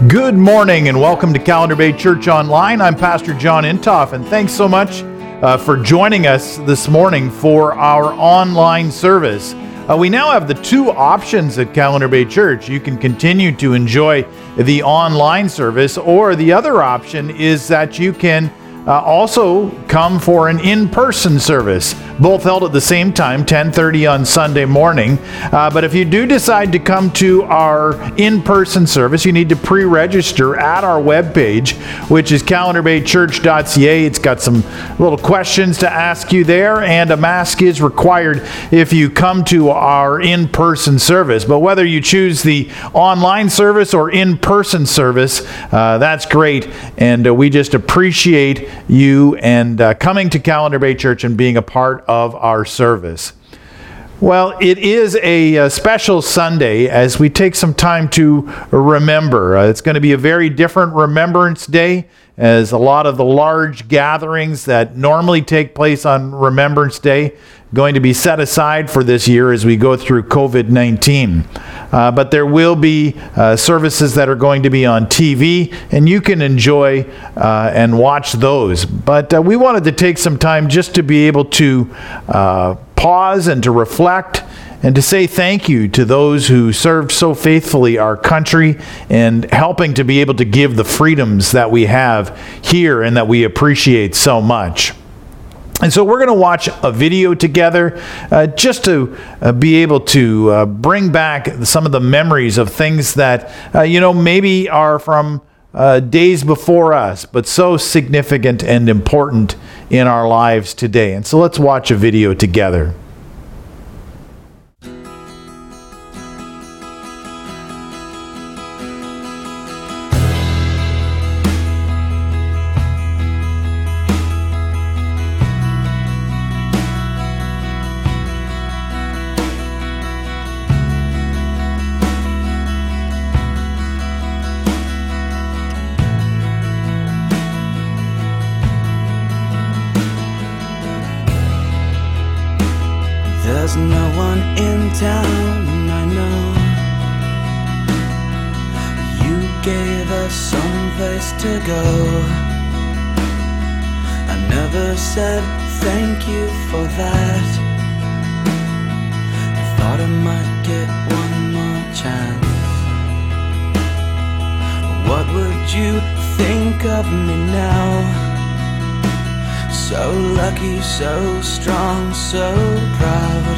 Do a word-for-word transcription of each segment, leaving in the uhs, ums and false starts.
Good morning and welcome to Calendar Bay Church Online. I'm Pastor John Intoff, and thanks so much uh, for joining us this morning for our online service. Uh, we now have the two options at Calendar Bay Church. You can continue to enjoy the online service, or the other option is that you can uh, also come for an in-person service, both held at the same time, ten thirty on Sunday morning. Uh, but if you do decide to come to our in-person service, you need to pre-register at our webpage, which is calendar bay church dot c a. It's got some little questions to ask you there, and a mask is required if you come to our in-person service. But whether you choose the online service or in-person service, uh, that's great, and uh, we just appreciate you and uh, coming to Calendar Bay Church and being a part of our service. Well, it is a, a special Sunday as we take some time to remember. Uh, it's going to be a very different Remembrance Day, as a lot of the large gatherings that normally take place on Remembrance Day going to be set aside for this year as we go through covid nineteen. Uh, but there will be uh, services that are going to be on T V, and you can enjoy uh, and watch those. But uh, we wanted to take some time just to be able to uh, pause and to reflect and to say thank you to those who served so faithfully our country and helping to be able to give the freedoms that we have here and that we appreciate so much. And so we're going to watch a video together uh, just to uh, be able to uh, bring back some of the memories of things that, uh, you know, maybe are from uh, days before us, but so significant and important in our lives today. And so let's watch a video together. There's no one in town, I know. You gave us some place to go. I never said thank you for that. I thought I might get one more chance. What would you think of me now? So lucky, so strong, so proud.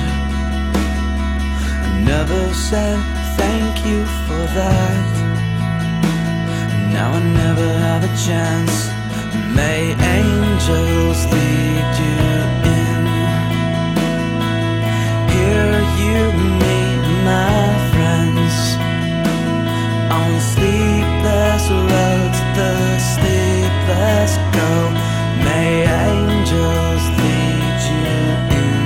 I never said thank you for that. Now I never have a chance. May angels lead you in. Here you meet my friends. On sleepless roads, the sleepless go. May angels lead you in.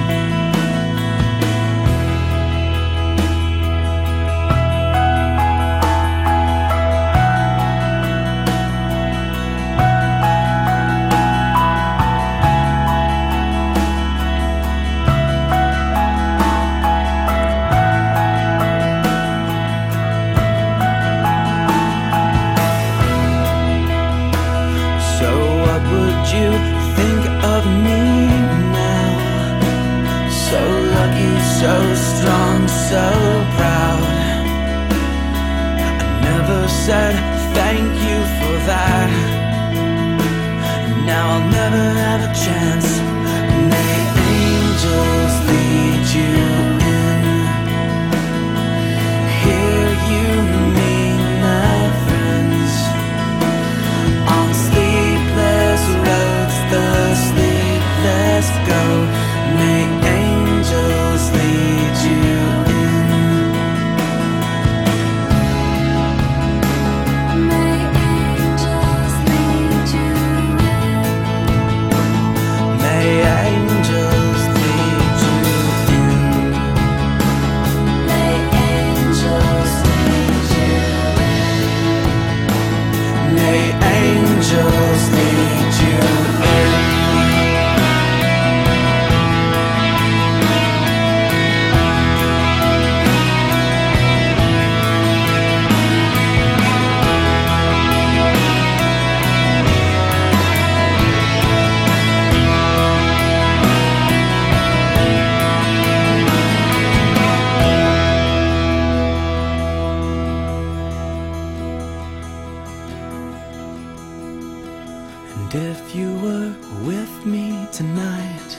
You think of me now? So lucky, so strong, so proud. I never said thank you for that. Now I'll never have a chance. May angels lead you in. Here you meet my friends. On sleepless roads, the sleepless go. May angels lead you in. May angels lead you in. May if you were with me tonight,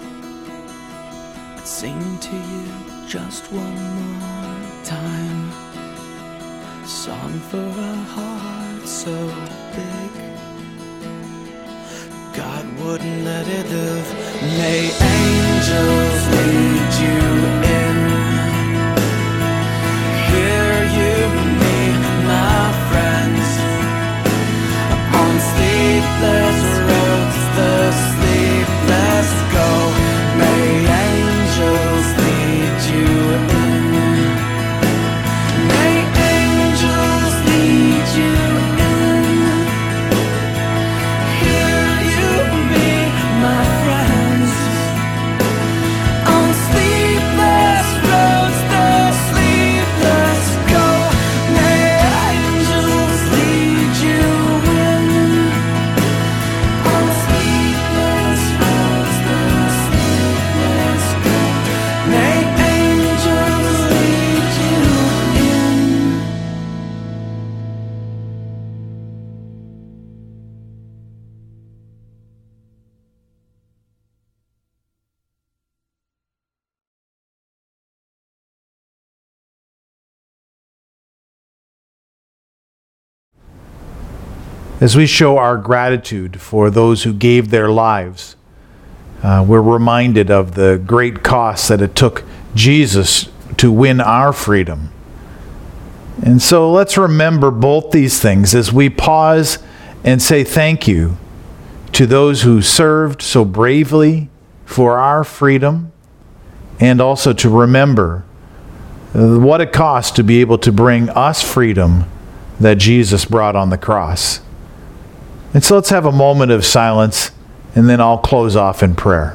I'd sing to you just one more time, a song for a heart so big God wouldn't let it live. May angels lead you in. Hear you, me, my friends, on sleepless roads, the sleepless go. May angels lead you in. May angels lead you in. Hear you, me, my friends, on sleepless roads, the sleepless go. May angels lead you in. On sleepless roads, the sleepless go. May angels lead you in. As we show our gratitude for those who gave their lives, uh, we're reminded of the great cost that it took Jesus to win our freedom. And so let's remember both these things as we pause and say thank you to those who served so bravely for our freedom, and also to remember uh, what it cost to be able to bring us freedom that Jesus brought on the cross. And so let's have a moment of silence, and then I'll close off in prayer.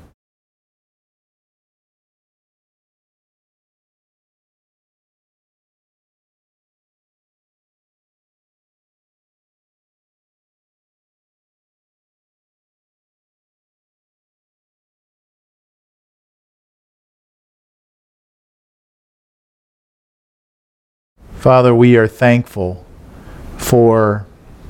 Father, we are thankful for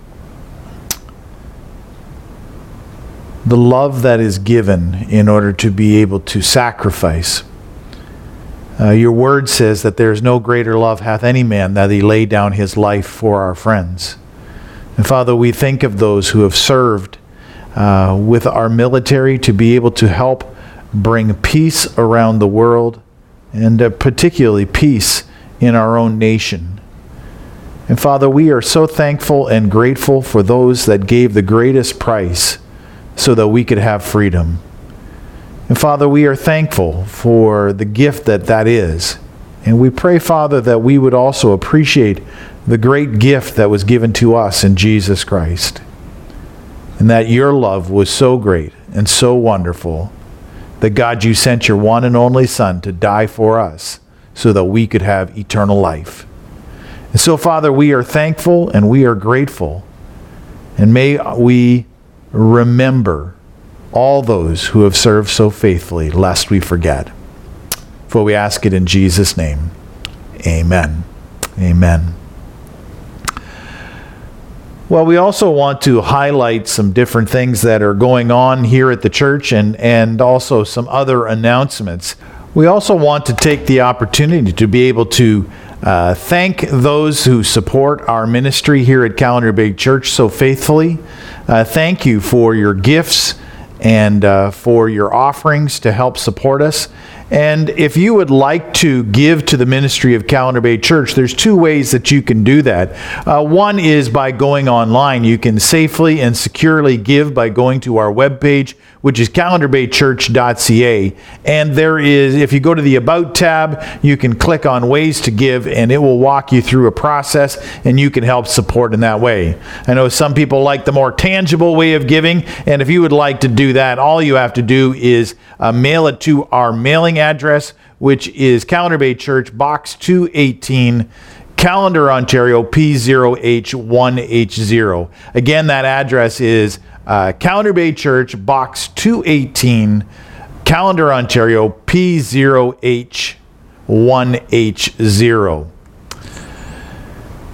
the love that is given in order to be able to sacrifice. Uh, your word says that there is no greater love hath any man that he lay down his life for our friends. And Father, we think of those who have served uh, with our military to be able to help bring peace around the world, and uh, particularly peace in our own nation. And Father, we are so thankful and grateful for those that gave the greatest price so that we could have freedom. And Father, we are thankful for the gift that that is. And we pray, Father, that we would also appreciate the great gift that was given to us in Jesus Christ. And that your love was so great and so wonderful that, God, you sent your one and only Son to die for us so that we could have eternal life. And so, Father, we are thankful and we are grateful. And may we remember all those who have served so faithfully, lest we forget. For we ask it in Jesus' name. Amen. Amen. Well, we also want to highlight some different things that are going on here at the church, and, and also some other announcements. We also want to take the opportunity to be able to uh, thank those who support our ministry here at Calendar Bay Church so faithfully. Uh, thank you for your gifts and uh, for your offerings to help support us. And if you would like to give to the ministry of Calendar Bay Church, there's two ways that you can do that. Uh, one is by going online. You can safely and securely give by going to our webpage, which is calendar bay church dot c a. And there is, if you go to the About tab, you can click on Ways to Give, and it will walk you through a process, and you can help support in that way. I know some people like the more tangible way of giving, and if you would like to do that, all you have to do is uh, mail it to our mailing address, which is Calendar Bay Church, Box two eighteen, Callander, Ontario, P zero H one H zero. Again, that address is uh, Calendar Bay Church, Box two eighteen, Callander, Ontario, P zero H one H zero.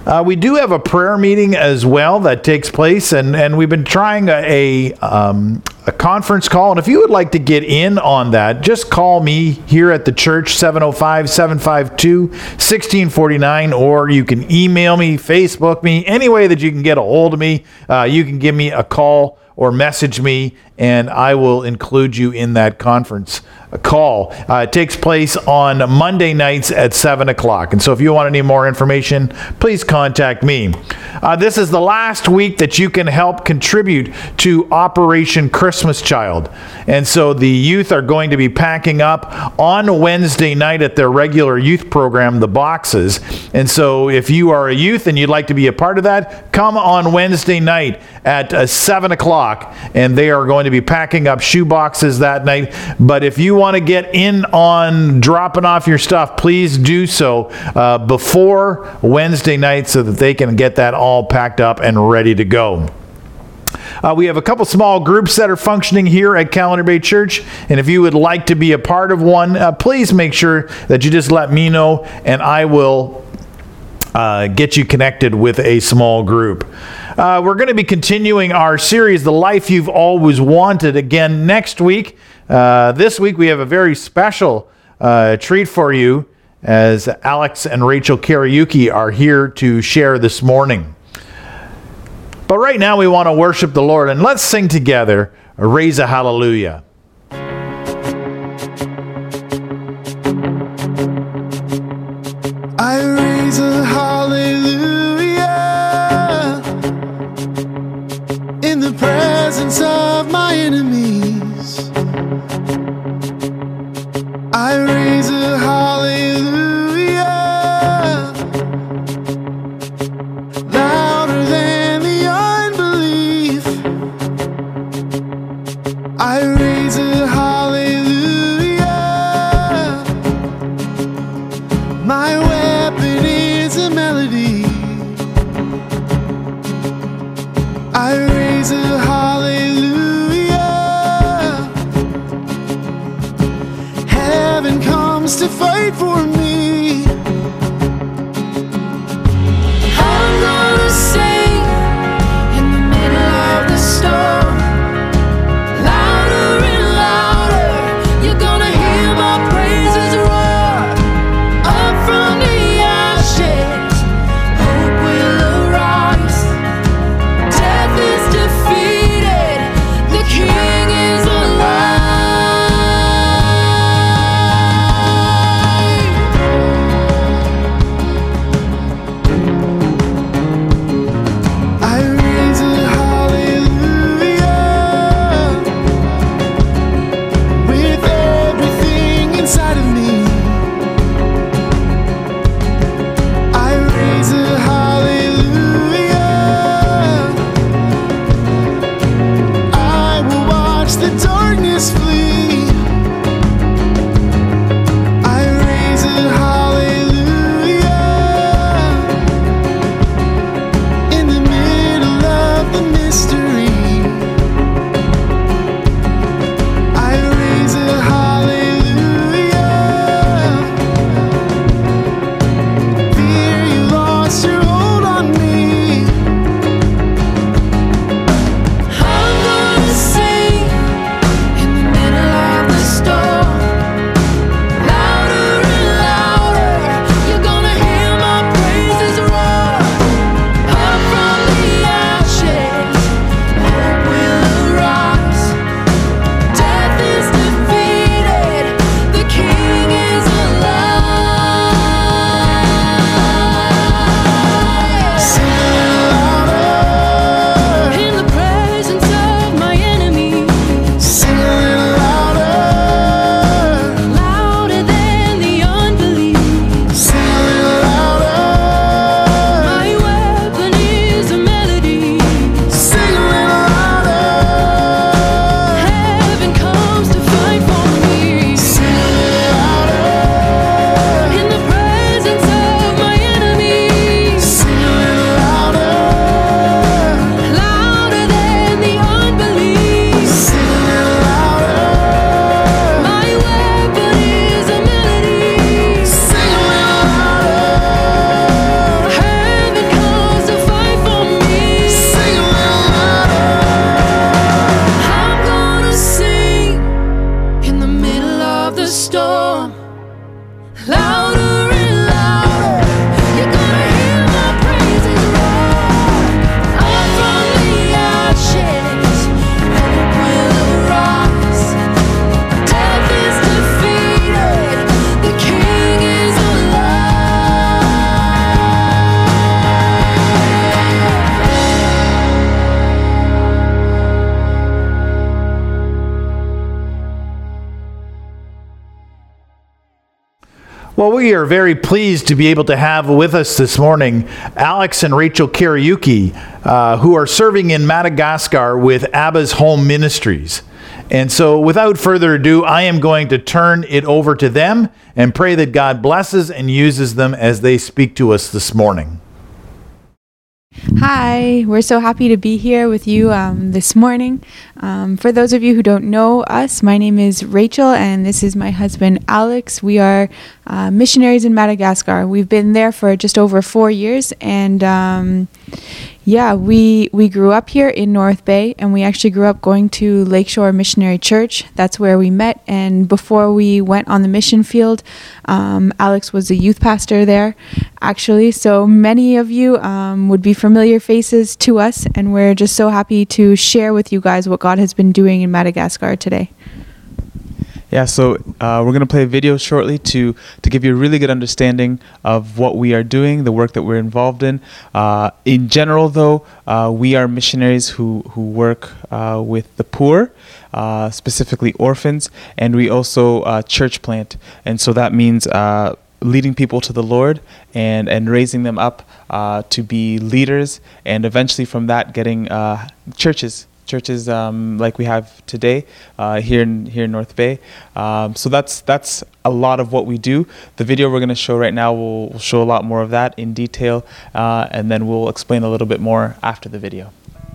Uh, we do have a prayer meeting as well that takes place, and, and we've been trying a, a, um, a conference call. And if you would like to get in on that, just call me here at the church, seven oh five, seven five two, one six four nine, or you can email me, Facebook me, any way that you can get a hold of me. Uh, you can give me a call or message me, and I will include you in that conference call. Uh, it takes place on Monday nights at seven o'clock. And so if you want any more information, please contact me. Uh, this is the last week that you can help contribute to Operation Christmas Child. And so the youth are going to be packing up on Wednesday night at their regular youth program, the boxes. And so if you are a youth and you'd like to be a part of that, come on Wednesday night at uh, seven o'clock, and they are going to be packing up shoe boxes that night. But if you want to get in on dropping off your stuff, please do so uh, before Wednesday night so that they can get that all packed up and ready to go. Uh, we have a couple small groups that are functioning here at Calendar Bay Church, and if you would like to be a part of one, uh, please make sure that you just let me know, and I will uh, get you connected with a small group. Uh, we're going to be continuing our series, The Life You've Always Wanted, again next week. Uh, this week we have a very special uh, treat for you, as Alex and Rachel Kariuki are here to share this morning. But right now we want to worship the Lord, and let's sing together, Raise a Hallelujah. I raise a hallelujah in the presence of my enemies. I raise a hallelujah louder than the unbelief. I raise a hallelujah. My weapon is a melody. I raise a hallelujah. Heaven comes to fight for me. I'm gonna sing in the middle of the storm, louder and louder. You're gonna hear my praises roar up from the ashes. Hope will arise. Death is defeated. The King is alive. Well, we are very pleased to be able to have with us this morning Alex and Rachel Kariuki, uh, who are serving in Madagascar with Abba's Home Ministries. And so without further ado, I am going to turn it over to them and pray that God blesses and uses them as they speak to us this morning. Hi, we're so happy to be here with you um, this morning. Um, for those of you who don't know us, my name is Rachel and this is my husband Alex. We are uh, missionaries in Madagascar. We've been there for just over four years and um, yeah, we we grew up here in North Bay and we actually grew up going to Lakeshore Missionary Church. That's where we met, and before we went on the mission field, um, Alex was a youth pastor there actually, so many of you um, would be familiar faces to us, and we're just so happy to share with you guys what God has been doing in Madagascar today. Yeah, so uh, we're going to play a video shortly to, to give you a really good understanding of what we are doing, the work that we're involved in. Uh, in general, though, uh, we are missionaries who, who work uh, with the poor, uh, specifically orphans, and we also uh, church plant. And so that means uh, leading people to the Lord and, and raising them up uh, to be leaders, and eventually from that getting uh, churches. Churches um, like we have today uh, here in here in North Bay. Um, so that's that's a lot of what we do. The video we're going to show right now will, will show a lot more of that in detail, uh, and then we'll explain a little bit more after the video.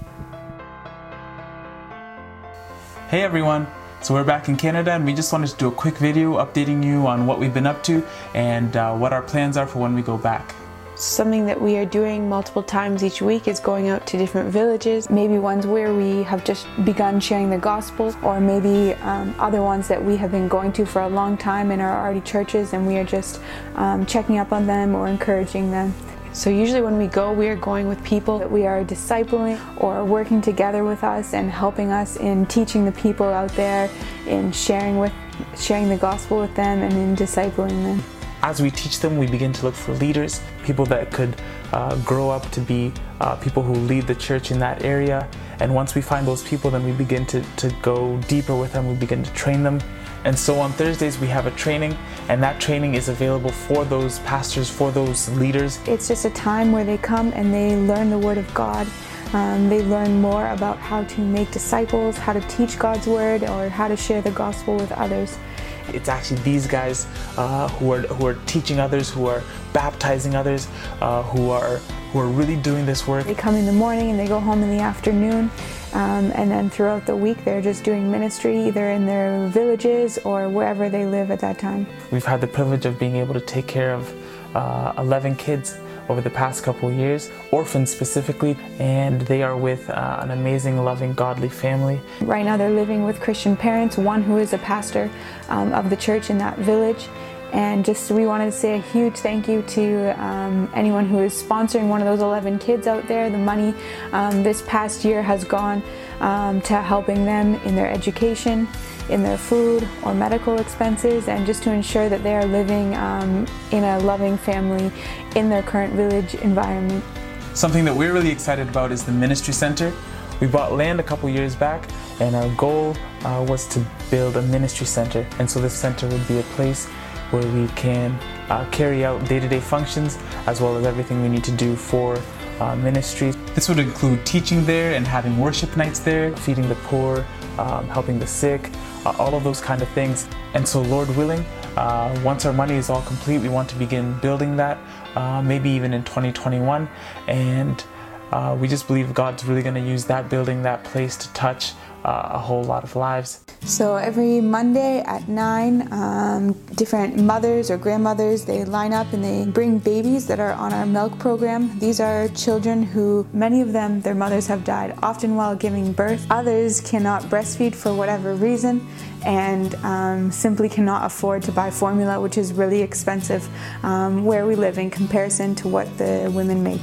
Hey everyone! So we're back in Canada, and we just wanted to do a quick video updating you on what we've been up to and uh, what our plans are for when we go back. Something that we are doing multiple times each week is going out to different villages, maybe ones where we have just begun sharing the gospel, or maybe um, other ones that we have been going to for a long time and are already churches, and we are just um, checking up on them or encouraging them. So usually when we go, we are going with people that we are discipling or working together with us and helping us in teaching the people out there, in sharing with sharing the gospel with them, and in discipling them. As we teach them, we begin to look for leaders, people that could uh, grow up to be uh, people who lead the church in that area. And once we find those people, then we begin to, to go deeper with them, we begin to train them. And so on Thursdays we have a training, and that training is available for those pastors, for those leaders. It's just a time where they come and they learn the Word of God. Um, they learn more about how to make disciples, how to teach God's Word, or how to share the gospel with others. It's actually these guys uh, who are who are teaching others, who are baptizing others, uh, who are who are really doing this work. They come in the morning and they go home in the afternoon, um, and then throughout the week they're just doing ministry either in their villages or wherever they live at that time. We've had the privilege of being able to take care of uh, eleven kids over the past couple of years, orphans specifically, and they are with uh, an amazing, loving, godly family. Right now they're living with Christian parents, one who is a pastor um, of the church in that village. And just we wanted to say a huge thank you to um, anyone who is sponsoring one of those eleven kids out there. The money um, this past year has gone um, to helping them in their education, in their food or medical expenses, and just to ensure that they are living um, in a loving family in their current village environment. Something that we're really excited about is the ministry center. We bought land a couple years back, and our goal uh, was to build a ministry center. And so this center would be a place where we can uh, carry out day-to-day functions as well as everything we need to do for uh, ministry. This would include teaching there and having worship nights there, feeding the poor, um, helping the sick, uh, all of those kind of things. And so Lord willing, uh, once our money is all complete, we want to begin building that, uh, maybe even in twenty twenty-one. And uh, we just believe God's really going to use that building, that place to touch uh, a whole lot of lives. So every Monday at nine, um, different mothers or grandmothers, they line up and they bring babies that are on our milk program. These are children who, many of them, their mothers have died, often while giving birth. Others cannot breastfeed for whatever reason, and um, simply cannot afford to buy formula, which is really expensive um, where we live in comparison to what the women make.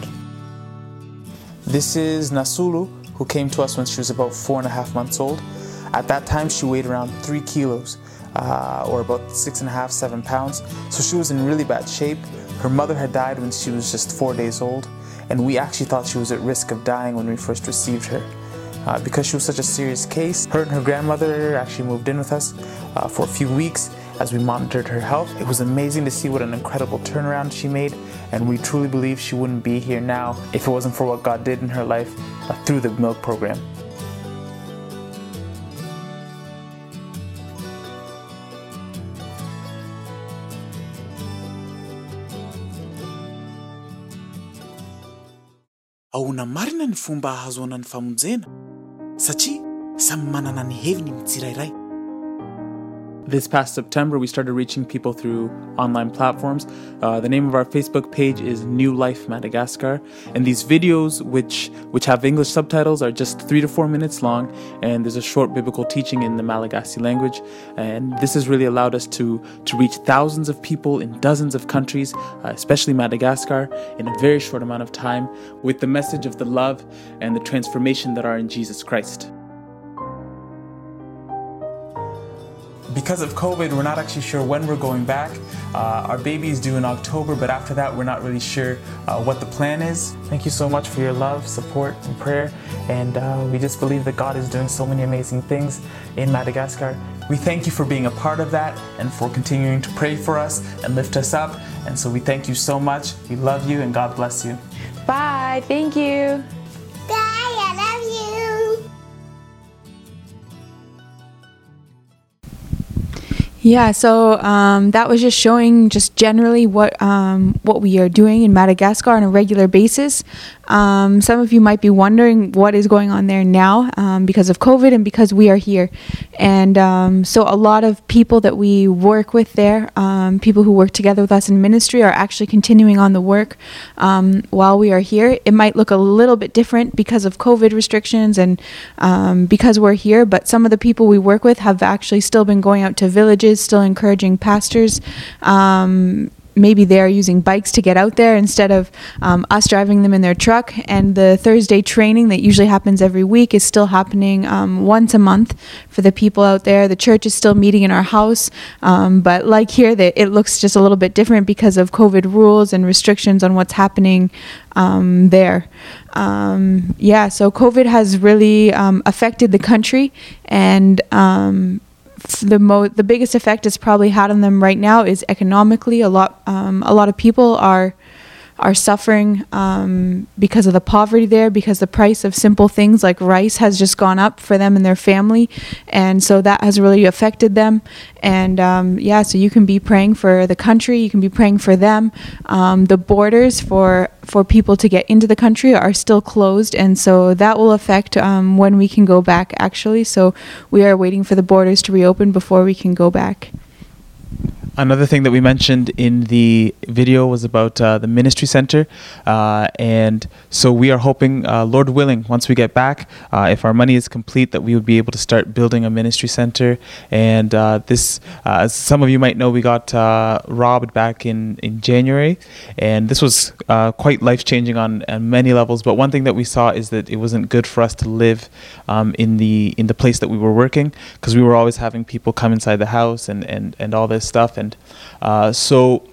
This is Nasulu, who came to us when she was about four and a half months old. At that time, she weighed around three kilos, uh, or about six and a half, seven pounds. So she was in really bad shape. Her mother had died when she was just four days old, and we actually thought she was at risk of dying when we first received her. Uh, because she was such a serious case, her and her grandmother actually moved in with us uh, for a few weeks, as we monitored her health. It was amazing to see what an incredible turnaround she made, and we truly believe she wouldn't be here now if it wasn't for what God did in her life uh, through the milk program. Ahona marina ny fomba ahazoana ny famonjena satria samy manana ny heviny ny tsirairay. This past September, we started reaching people through online platforms. Uh, the name of our Facebook page is New Life Madagascar. And these videos, which which have English subtitles, are just three to four minutes long. And there's a short biblical teaching in the Malagasy language. And this has really allowed us to, to reach thousands of people in dozens of countries, uh, especially Madagascar, in a very short amount of time, with the message of the love and the transformation that are in Jesus Christ. Because of COVID, we're not actually sure when we're going back. Uh, our baby is due in October, but after that, we're not really sure uh, what the plan is. Thank you so much for your love, support, and prayer. And uh, we just believe that God is doing so many amazing things in Madagascar. We thank you for being a part of that and for continuing to pray for us and lift us up. And so we thank you so much. We love you, and God bless you. Bye. Thank you. Yeah, so um, that was just showing just generally what um, what we are doing in Madagascar on a regular basis. Um, some of you might be wondering what is going on there now um, because of COVID and because we are here. And um, so a lot of people that we work with there, um, people who work together with us in ministry, are actually continuing on the work um, while we are here. It might look a little bit different because of COVID restrictions and um, because we're here, but some of the people we work with have actually still been going out to villages, still encouraging pastors. Um, maybe they're using bikes to get out there instead of um, us driving them in their truck. And the Thursday training that usually happens every week is still happening um, once a month for the people out there. The church is still meeting in our house, um, but like here, they, it looks just a little bit different because of COVID rules and restrictions on what's happening um, there. Um, yeah, so COVID has really um, affected the country, and um, the mo the biggest effect it's probably had on them right now is economically. A lot um, a lot of people are are suffering um, because of the poverty there, because the price of simple things like rice has just gone up for them and their family, and so that has really affected them. And um, yeah, so you can be praying for the country, you can be praying for them. Um, the borders for for people to get into the country are still closed, and so that will affect um, when we can go back actually. So we are waiting for the borders to reopen before we can go back. Another thing that we mentioned in the video was about uh, the ministry center, uh, and so we are hoping, uh, Lord willing, once we get back, uh, if our money is complete, that we would be able to start building a ministry center. And uh, this, uh, as some of you might know, we got uh, robbed back in, in January, and this was uh, quite life-changing on, on many levels. But one thing that we saw is that it wasn't good for us to live um, in the in the place that we were working, because we were always having people come inside the house and, and, and all this stuff. And uh, so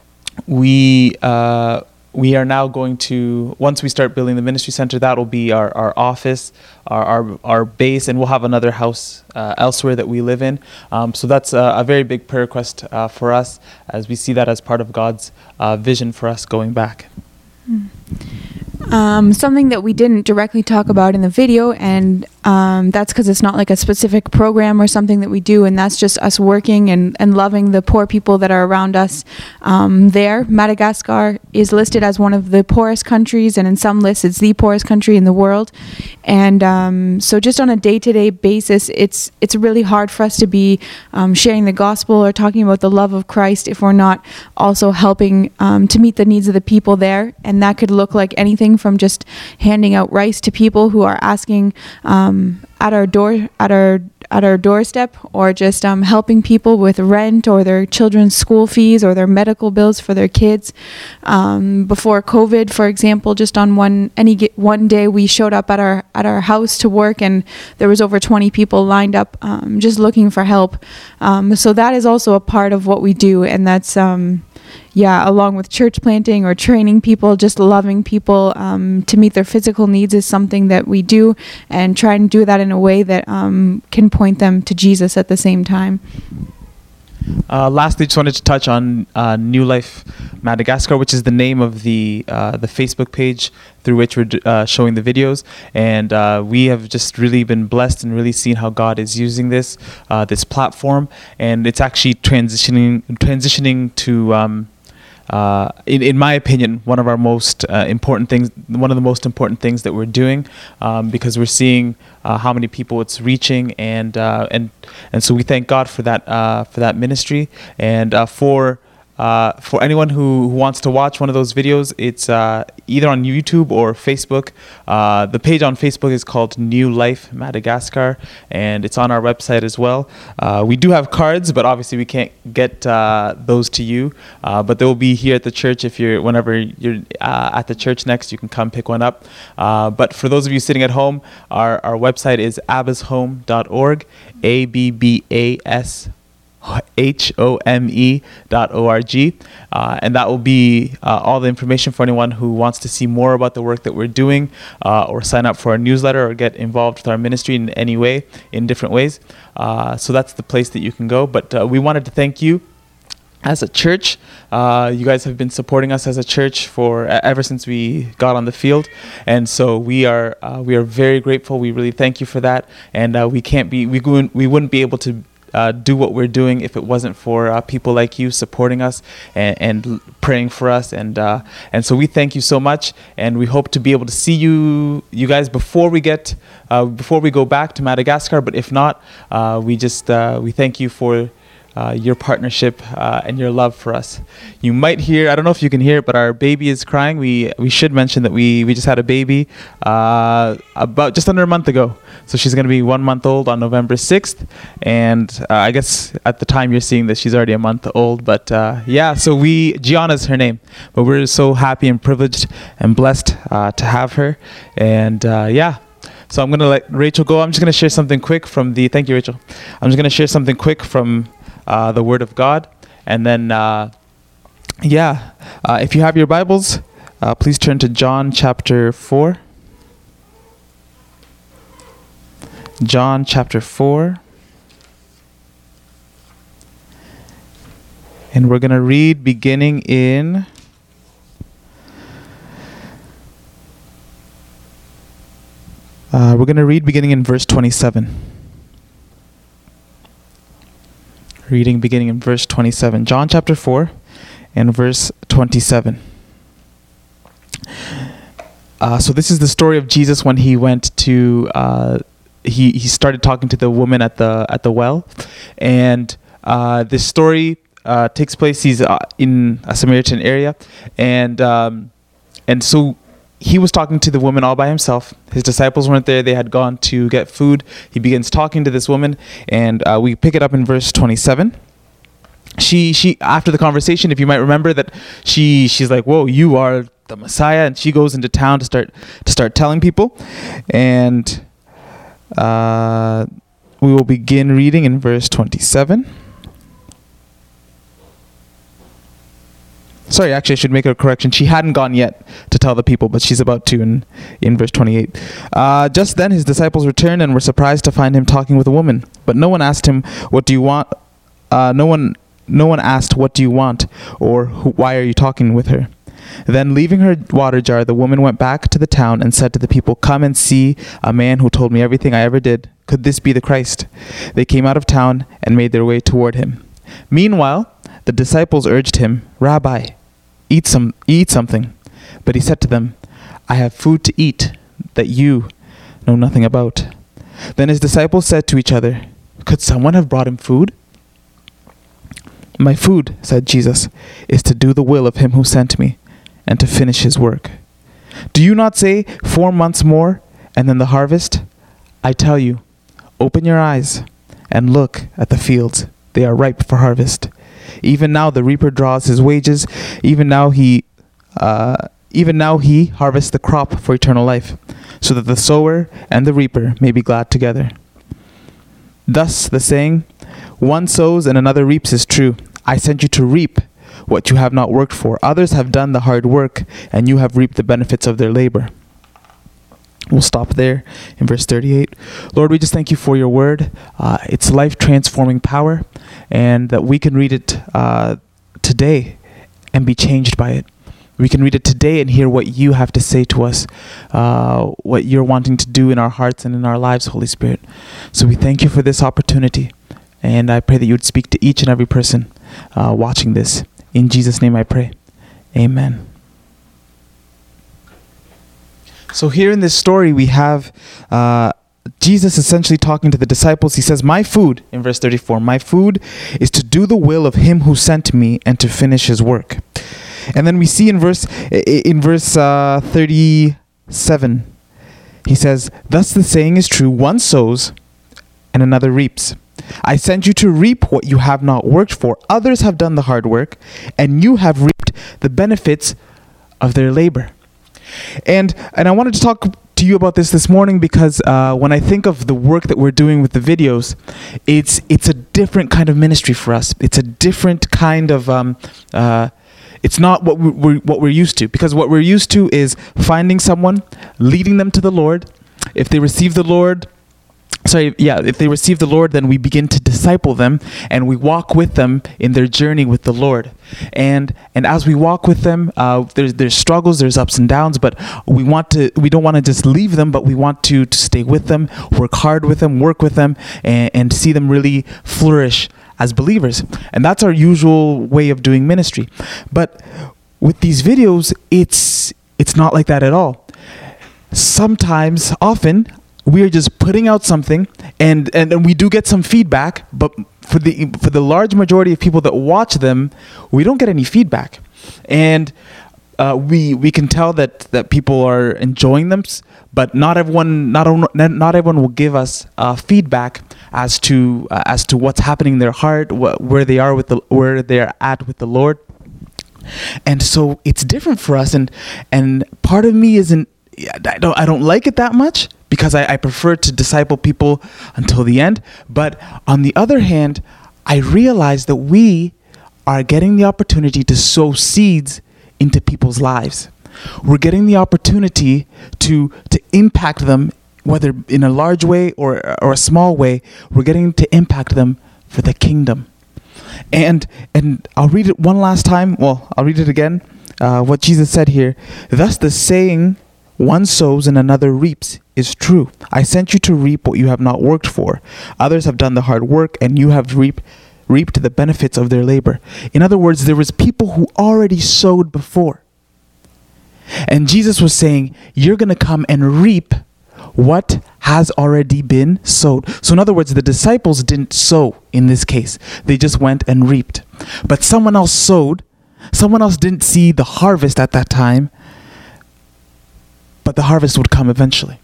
we uh, we are now going to, once we start building the ministry center, that will be our, our office, our, our our base, and we'll have another house uh, elsewhere that we live in. Um, so that's a, a very big prayer request uh, for us, as we see that as part of God's uh, vision for us going back. Mm. Um, something that we didn't directly talk about in the video, and um, that's because it's not like a specific program or something that we do, and that's just us working and, and loving the poor people that are around us um, there. Madagascar is listed as one of the poorest countries, and in some lists it's the poorest country in the world. And um, so just on a day-to-day basis, it's it's really hard for us to be um, sharing the gospel or talking about the love of Christ if we're not also helping um, to meet the needs of the people there. And that could look like anything from just handing out rice to people who are asking um, at our door, at our at our doorstep, or just um, helping people with rent or their children's school fees or their medical bills for their kids. Um, before COVID, for example, just on one any one day, we showed up at our at our house to work, and there was over twenty people lined up um, just looking for help. Um, so that is also a part of what we do, and that's. Um, Yeah, along with church planting or training people, just loving people um, to meet their physical needs is something that we do, and try and do that in a way that um, can point them to Jesus at the same time. Uh, lastly, just wanted to touch on uh, New Life Madagascar, which is the name of the uh, the Facebook page through which we're d- uh, showing the videos, and uh, we have just really been blessed and really seen how God is using this uh, this platform, and it's actually transitioning transitioning to. Um, Uh, in, in my opinion, one of our most uh, important things, one of the most important things that we're doing, um, because we're seeing uh, how many people it's reaching, and uh, and and so we thank God for that uh, for that ministry, and uh, for uh, for anyone who, who wants to watch one of those videos, it's uh, either on YouTube or Facebook. Uh, the page on Facebook is called New Life Madagascar, and it's on our website as well. Uh, we do have cards, but obviously we can't get uh, those to you. Uh, but they will be here at the church. If you're, whenever you're uh, at the church next, you can come pick one up. Uh, but for those of you sitting at home, our our website is abbashome dot org, A B B A S H O M E dot O R G, uh, and that will be uh, all the information for anyone who wants to see more about the work that we're doing, uh, or sign up for our newsletter or get involved with our ministry in any way, in different ways. Uh, so that's the place that you can go. But uh, we wanted to thank you as a church. Uh, you guys have been supporting us as a church for uh, ever since we got on the field, and so we are uh, we are very grateful. We really thank you for that, and uh, we can't be we wouldn't we wouldn't be able to Uh, do what we're doing if it wasn't for uh, people like you supporting us and, and l- praying for us, and uh, and so we thank you so much, and we hope to be able to see you you guys before we get uh, before we go back to Madagascar. But if not, uh, we just uh, we thank you for Uh, your partnership uh, and your love for us. You might hear, I don't know if you can hear it, but our baby is crying. We we should mention that we, we just had a baby uh, about just under a month ago. So she's going to be one month old on November sixth. And uh, I guess at the time you're seeing this, she's already a month old. But uh, yeah, so we, Gianna's her name. But we're so happy and privileged and blessed uh, to have her. And uh, yeah. So I'm going to let Rachel go. I'm just going to share something quick from the, thank you, Rachel. I'm just going to share something quick from Uh, the Word of God, and then uh, yeah, uh, if you have your Bibles, uh, please turn to John chapter four. John chapter four, and we're gonna read beginning in uh, we're gonna read beginning in verse twenty-seven. Reading beginning in verse twenty-seven. John chapter four and verse twenty-seven. Uh, so this is the story of Jesus when he went to, uh, he, he started talking to the woman at the at the well. And uh, this story uh, takes place, he's uh, in a Samaritan area. And, um, and so he was talking to the woman all by himself. His disciples weren't there. They had gone to get food. He begins talking to this woman, and uh, we pick it up in verse twenty-seven. She, she, after the conversation, if you might remember that she, she's like, "Whoa, you are the Messiah," and she goes into town to start to start telling people. And uh, we will begin reading in verse twenty-seven. Sorry, actually, I should make a correction. She hadn't gone yet to tell the people, but she's about to in, in verse twenty-eight. Uh, just then his disciples returned and were surprised to find him talking with a woman. But no one asked him, "What do you want?" Uh, no one no one asked, "What do you want?" or "Why are you talking with her?" Then, leaving her water jar, the woman went back to the town and said to the people, "Come and see a man who told me everything I ever did. Could this be the Christ?" They came out of town and made their way toward him. Meanwhile, the disciples urged him, "Rabbi, eat some, eat something." But he said to them, "I have food to eat that you know nothing about." Then his disciples said to each other, "Could someone have brought him food?" "My food," said Jesus, "is to do the will of him who sent me and to finish his work. Do you not say, four months more and then the harvest? I tell you, open your eyes and look at the fields. They are ripe for harvest. Even now the reaper draws his wages. Even now he, uh, even now he harvests the crop for eternal life, so that the sower and the reaper may be glad together. Thus the saying, one sows and another reaps, is true. I sent you to reap what you have not worked for. Others have done the hard work, and you have reaped the benefits of their labor. We'll stop there in verse thirty-eight. Lord, we just thank you for your word. Uh, it's life-transforming power, and that we can read it uh, today and be changed by it. We can read it today and hear what you have to say to us, uh, what you're wanting to do in our hearts and in our lives, Holy Spirit. So we thank you for this opportunity, and I pray that you would speak to each and every person uh, watching this. In Jesus' name I pray. Amen. So here in this story, we have uh, Jesus essentially talking to the disciples. He says, my food, in verse thirty-four, my food is to do the will of him who sent me and to finish his work. And then we see in verse in verse uh, thirty-seven, he says, thus the saying is true, one sows and another reaps. I sent you to reap what you have not worked for. Others have done the hard work, and you have reaped the benefits of their labor. And and I wanted to talk to you about this this morning because uh, when I think of the work that we're doing with the videos, it's it's a different kind of ministry for us. It's a different kind of um, uh, it's not what we, we're what we're used to, because what we're used to is finding someone, leading them to the Lord. If they receive the Lord, sorry, yeah, if they receive the Lord, then we begin to disciple them and we walk with them in their journey with the Lord. And and as we walk with them, uh, there's there's struggles, there's ups and downs, but we want to we don't want to just leave them, but we want to to stay with them, work hard with them, work with them, and, and see them really flourish as believers. And that's our usual way of doing ministry. But with these videos, it's it's not like that at all. Sometimes, often, we are just putting out something, and, and, and we do get some feedback, but for the for the large majority of people that watch them, we don't get any feedback. And uh, we we can tell that, that people are enjoying them, but not everyone not not everyone will give us uh, feedback as to uh, as to what's happening in their heart, wh- where they are with the where they're at with the Lord. And so it's different for us, and and part of me isn't I don't I don't like it that much, because I, I prefer to disciple people until the end. But on the other hand, I realize that we are getting the opportunity to sow seeds into people's lives. We're getting the opportunity to to impact them, whether in a large way or or a small way. We're getting to impact them for the kingdom. And and I'll read it one last time. Well, I'll read it again. Uh, what Jesus said here. Thus the saying, one sows and another reaps, is true. I sent you to reap what you have not worked for. Others have done the hard work, and you have reap, reaped the benefits of their labor. In other words, there was people who already sowed before. And Jesus was saying, you're going to come and reap what has already been sowed. So in other words, the disciples didn't sow in this case. They just went and reaped. But someone else sowed. Someone else didn't see the harvest at that time, but the harvest would come eventually.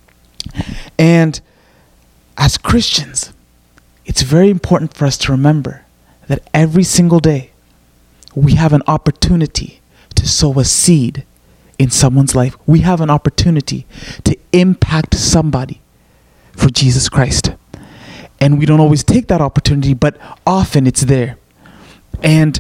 And as Christians, it's very important for us to remember that every single day we have an opportunity to sow a seed in someone's life. We have an opportunity to impact somebody for Jesus Christ. And we don't always take that opportunity, but often it's there. And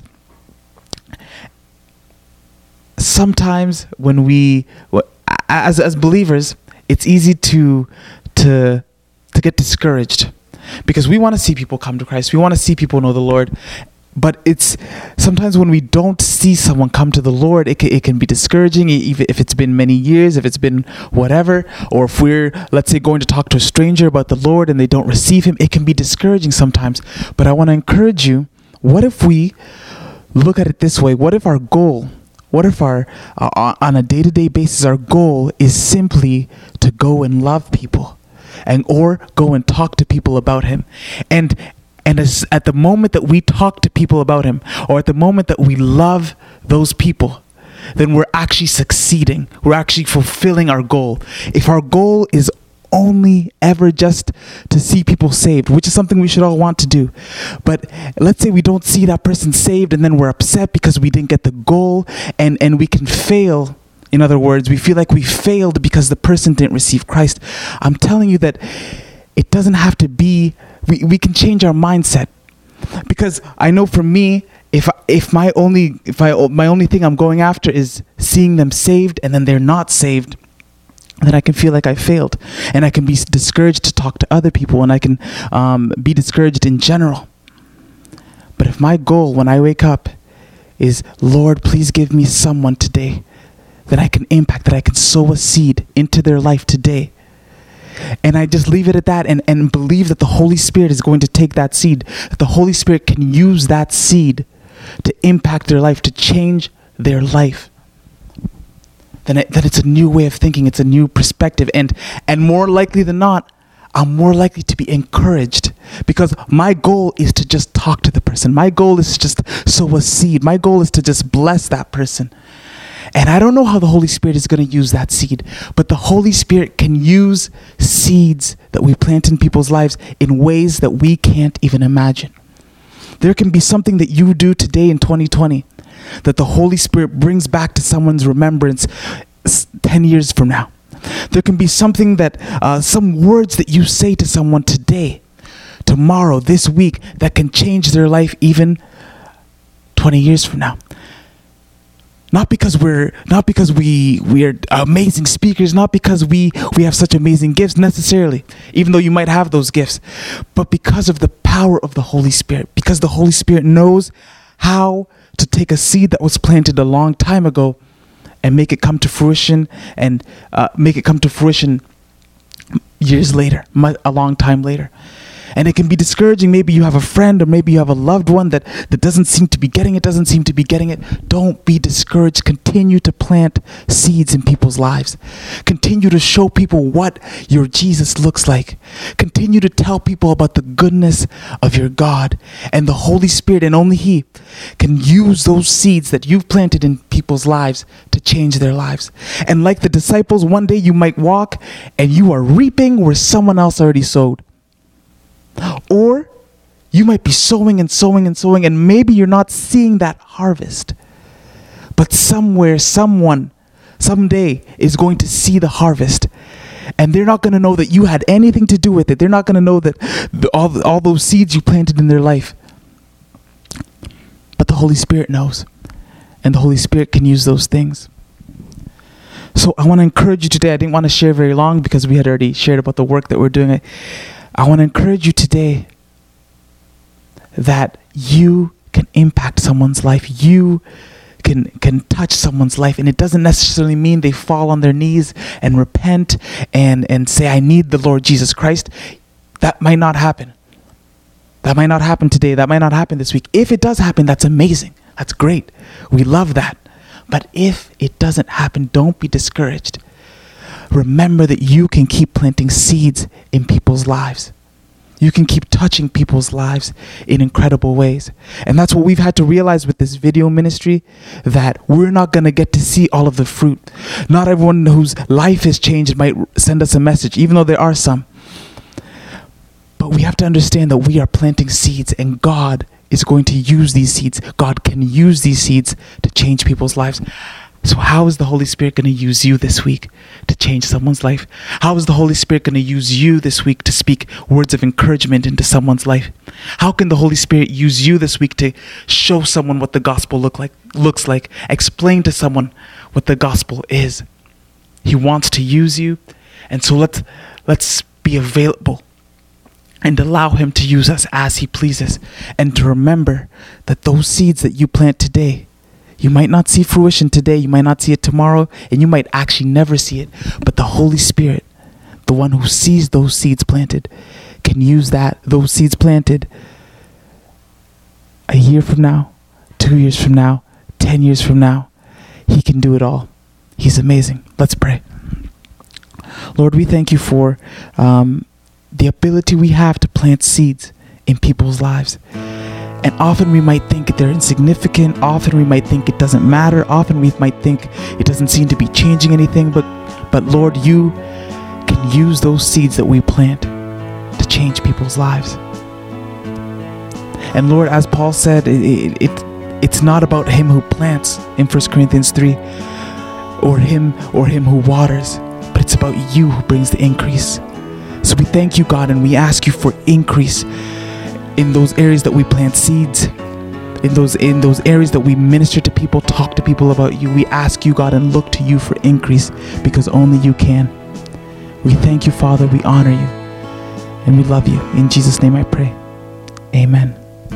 sometimes when we As as believers, it's easy to to to get discouraged, because we want to see people come to Christ. We want to see people know the Lord. But it's sometimes when we don't see someone come to the Lord, it can, it can be discouraging, even if it's been many years, if it's been whatever, or if we're, let's say, going to talk to a stranger about the Lord and they don't receive him, it can be discouraging sometimes. But I want to encourage you, what if we look at it this way? What if our goal What if our, uh, on a day-to-day basis, our goal is simply to go and love people, and or go and talk to people about him, and and as, at the moment that we talk to people about him, or at the moment that we love those people, then we're actually succeeding. We're actually fulfilling our goal. If our goal is only ever just to see people saved, which is something we should all want to do, but let's say we don't see that person saved, and then we're upset because we didn't get the goal, and and we can fail. In other words, we feel like we failed because the person didn't receive Christ. I'm telling you that it doesn't have to be, we, we can change our mindset. Because I know for me, if if my only if I my only thing I'm going after is seeing them saved, and then they're not saved, then I can feel like I failed, and I can be discouraged to talk to other people, and I can um, be discouraged in general. But if my goal when I wake up is, Lord, please give me someone today that I can impact, that I can sow a seed into their life today, and I just leave it at that, and, and believe that the Holy Spirit is going to take that seed, that the Holy Spirit can use that seed to impact their life, to change their life, then, it, then it's a new way of thinking. It's a new perspective. And, and more likely than not, I'm more likely to be encouraged, because my goal is to just talk to the person. My goal is to just sow a seed. My goal is to just bless that person. And I don't know how the Holy Spirit is going to use that seed, but the Holy Spirit can use seeds that we plant in people's lives in ways that we can't even imagine. There can be something that you do today in twenty twenty that the Holy Spirit brings back to someone's remembrance ten years from now. There can be something that, uh, some words that you say to someone today, tomorrow, this week, that can change their life even twenty years from now. Not because we're, not because we, we are amazing speakers, not because we, we have such amazing gifts necessarily, even though you might have those gifts, but because of the power of the Holy Spirit, because the Holy Spirit knows how to take a seed that was planted a long time ago and make it come to fruition, and uh, make it come to fruition years later, a long time later. And it can be discouraging. Maybe you have a friend, or maybe you have a loved one that, that doesn't seem to be getting it, doesn't seem to be getting it. Don't be discouraged. Continue to plant seeds in people's lives. Continue to show people what your Jesus looks like. Continue to tell people about the goodness of your God. And the Holy Spirit, and only He, can use those seeds that you've planted in people's lives to change their lives. And like the disciples, one day you might walk and you are reaping where someone else already sowed. Or you might be sowing and sowing and sowing, and maybe you're not seeing that harvest. But somewhere, someone, someday is going to see the harvest. And they're not going to know that you had anything to do with it. They're not going to know that the, all, all those seeds you planted in their life. But the Holy Spirit knows. And the Holy Spirit can use those things. So I want to encourage you today. I didn't want to share very long because we had already shared about the work that we're doing. I, I want to encourage you today that you can impact someone's life. You can can touch someone's life. And it doesn't necessarily mean they fall on their knees and repent and, and say, I need the Lord Jesus Christ. That might not happen. That might not happen today. That might not happen this week. If it does happen, that's amazing. That's great. We love that. But if it doesn't happen, don't be discouraged. Remember that you can keep planting seeds in people's lives. You can keep touching people's lives in incredible ways. And that's what we've had to realize with this video ministry, that we're not going to get to see all of the fruit. Not everyone whose life has changed might send us a message, even though there are some. But we have to understand that we are planting seeds, and God is going to use these seeds. God can use these seeds to change people's lives. So how is the Holy Spirit going to use you this week to change someone's life? How is the Holy Spirit going to use you this week to speak words of encouragement into someone's life? How can the Holy Spirit use you this week to show someone what the gospel look like, looks like, explain to someone what the gospel is? He wants to use you, and so let's let's be available and allow Him to use us as He pleases. And to remember that those seeds that you plant today, you might not see fruition today, you might not see it tomorrow, and you might actually never see it. But the Holy Spirit, the one who sees those seeds planted, can use that, those seeds planted, a year from now, two years from now, ten years from now. He can do it all. He's amazing. Let's pray. Lord, we thank You for um, the ability we have to plant seeds in people's lives. And often we might think they're insignificant. Often we might think it doesn't matter. Often we might think it doesn't seem to be changing anything. But, but Lord, You can use those seeds that we plant to change people's lives. And Lord, as Paul said, it, it, it it's not about him who plants in First Corinthians three, or him or him who waters, but it's about You who brings the increase. So we thank You, God, and we ask You for increase in those areas that we plant seeds, in those in those areas that we minister to people, talk to people about You. We ask You, God, and look to You for increase, because only You can. We thank you, Father. We honor you. And we love you. In Jesus' name I pray. Amen.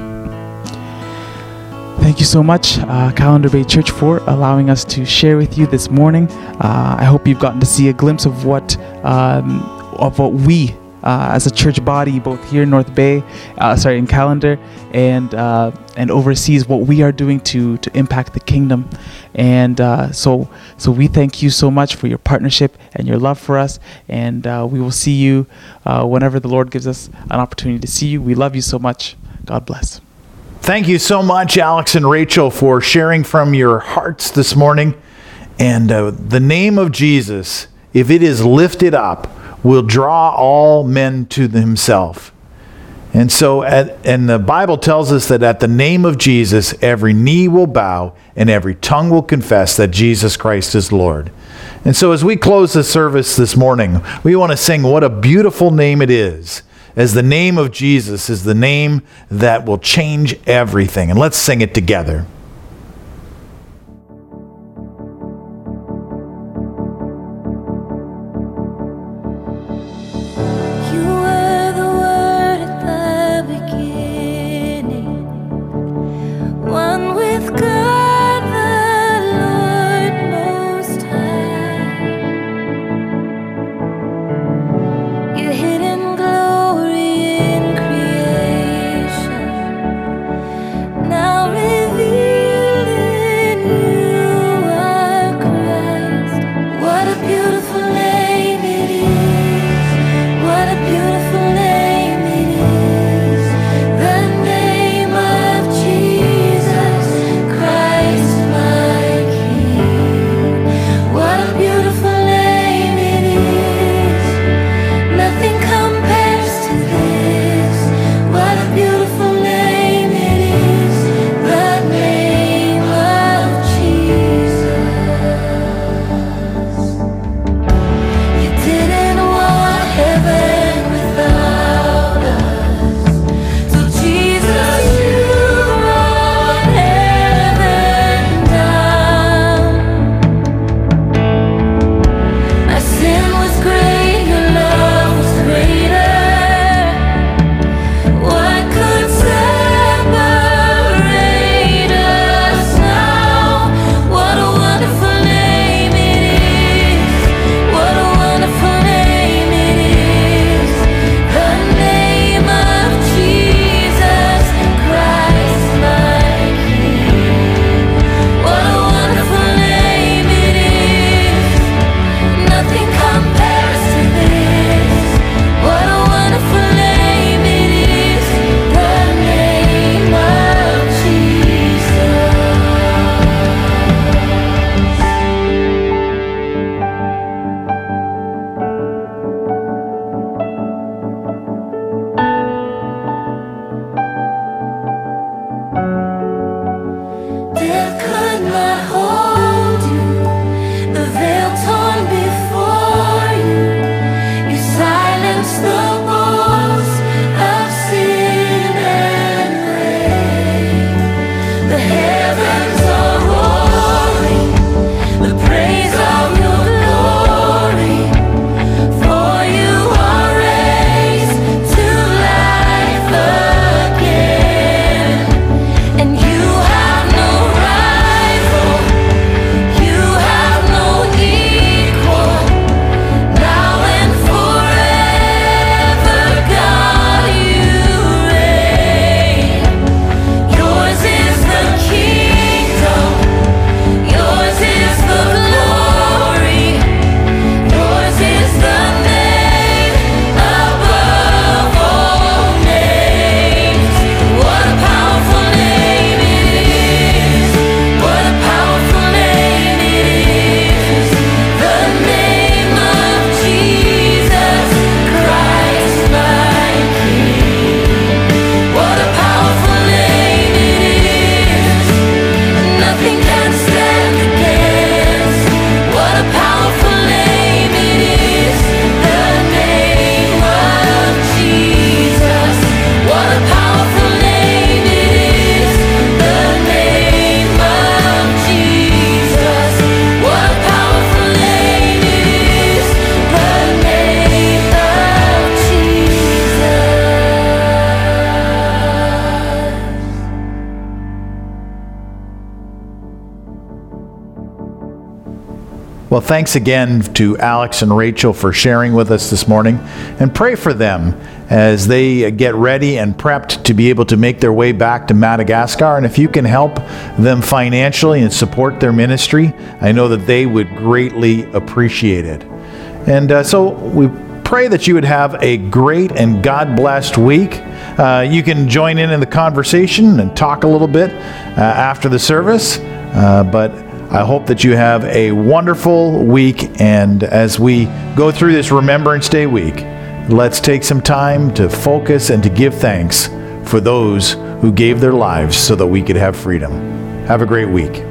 Thank you so much, uh, Calendar Bay Church, for allowing us to share with you this morning. Uh, I hope you've gotten to see a glimpse of what um, of what we, uh, as a church body, both here in North Bay, uh, sorry, in Calendar, and uh, and overseas, what we are doing to to impact the kingdom. And uh, so so we thank you so much for your partnership and your love for us. And uh, we will see you uh, whenever the Lord gives us an opportunity to see you. We love you so much. God bless. Thank you so much, Alex and Rachel, for sharing from your hearts this morning. And uh, the name of Jesus, if it is lifted up, will draw all men to himself. And so, at, and the Bible tells us that at the name of Jesus, every knee will bow and every tongue will confess that Jesus Christ is Lord. And so as we close the service this morning, we want to sing what a beautiful name it is, as the name of Jesus is the name that will change everything. And let's sing it together. You were the Word at the beginning, one with God the Lord Most High. Your hidden glory in creation, now revealed Well, thanks again to Alex and Rachel for sharing with us this morning, and pray for them as they get ready and prepped to be able to make their way back to Madagascar. And if you can help them financially and support their ministry, I know that they would greatly appreciate it. And uh, so we pray that you would have a great and God-blessed week. Uh, you can join in in the conversation and talk a little bit uh, after the service, uh, but I hope that you have a wonderful week. And as we go through this Remembrance Day week, let's take some time to focus and to give thanks for those who gave their lives so that we could have freedom. Have a great week.